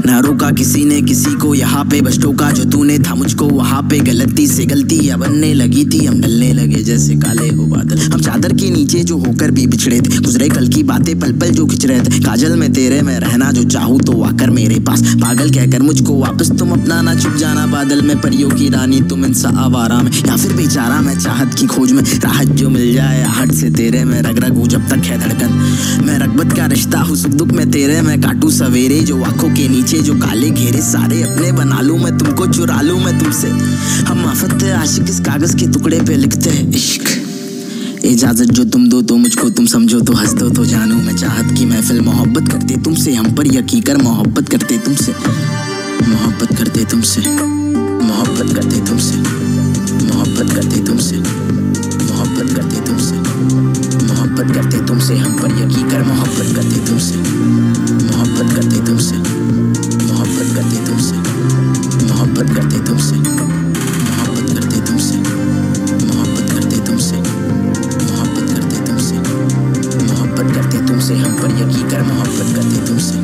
ना रोका किसी ने किसी को यहाँ पे, बस टोका जो तूने था मुझको वहाँ पे। गलती से गलती अब बनने लगी थी, हम ढलने लगे जैसे काले हो बादल। हम चादर के नीचे जो होकर भी बिछड़े थे, गुजरे कल की बातें पल पल जो खिंच रहे थे। काजल में तेरे में रहना जो चाहूँ तो आकर मेरे पास, पागल कहकर मुझको वापस तुम अपना ना, छुप जाना बादल में परियों की रानी तुम इंसा आवारा में, या फिर बेचारा मैं चाहत की खोज में। राहत जो मिल जाए आहट से तेरे में, रग रग हूँ जब तक है धड़कन। मैं रगबत का रिश्ता हूँ सुख दुख में तेरे, मैं काटू सवेरे जो आंखों के नीचे जो काले घेरे, सारे अपने बना लूं मैं तुमको, चुरा लूं मैं तुमसे। हम आफत आशिक इस कागज के टुकड़े पे लिखते हैं इश्क। इजाजत जो तुम दो तो मुझको तुम समझो, तो हंस दो तो जानू मैं चाहत की महफिल। मोहब्बत करते तुमसे हम पर यकीन कर, मोहब्बत करते तुमसे, मोहब्बत करते तुमसे, मोहब्बत करते तुमसे, मोहब्बत करते तुमसे, मोहब्बत करते तुमसे, मोहब्बत करते तुमसे हम पर यकीन कर, मोहब्बत करते तुमसे, मोहब्बत करते तुमसे, मोहब्बत करते तुमसे, मोहब्बत करते तुमसे, मोहब्बत करते तुमसे, मोहब्बत करते तुमसे, मोहब्बत करते तुमसे, मोहब्बत करते तुमसे हम पर यकीन कर, मोहब्बत करते तुमसे।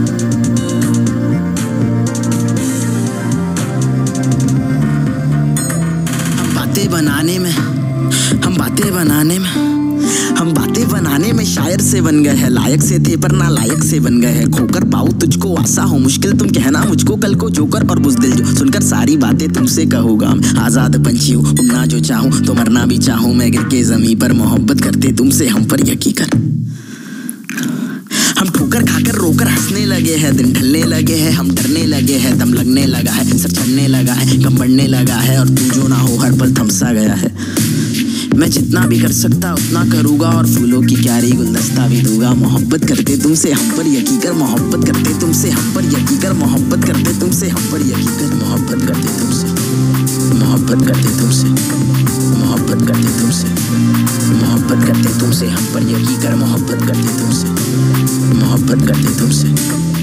हम बातें बनाने में, हम बातें बनाने में, हम बातें बनाने में शायर से बन गए हैं। लायक से थे पर ना लायक से बन गए हैं। खोकर पाऊँ तुझको आशा हो मुश्किल, तुम कहना मुझको कल को जोकर और बुज़दिल जो सुनकर सारी बातें तुमसे कहूँगा। मैं आज़ाद पंछी हूँ, उड़ना जो चाहूँ तो मरना भी चाहूँ मैं गिर के ज़मीं पर। मोहब्बत करते तुमसे हम पर यकीन कर। हम ठोकर खाकर रोकर हंसने लगे हैं, दिन ढलने लगे हैं, हम डरने लगे हैं, दम लगने लगा है, सर चढ़ने लगा है, कम बढ़ने लगा है, और तू जो ना हो हर पल थमसा गया है। मैं जितना भी कर सकता उतना करूँगा, और फूलों की क्यारी गुलदस्ता भी दूंगा। मोहब्बत करते तुमसे हम पर यकीन कर, मोहब्बत करते तुमसे हम पर यकीन कर, मोहब्बत करते तुमसे हम पर यकीन कर, मोहब्बत करते तुमसे, मोहब्बत करते तुमसे, मोहब्बत करते तुमसे, मोहब्बत करते तुमसे हम पर यकीन कर, मोहब्बत करते तुमसे, मोहब्बत करते तुमसे।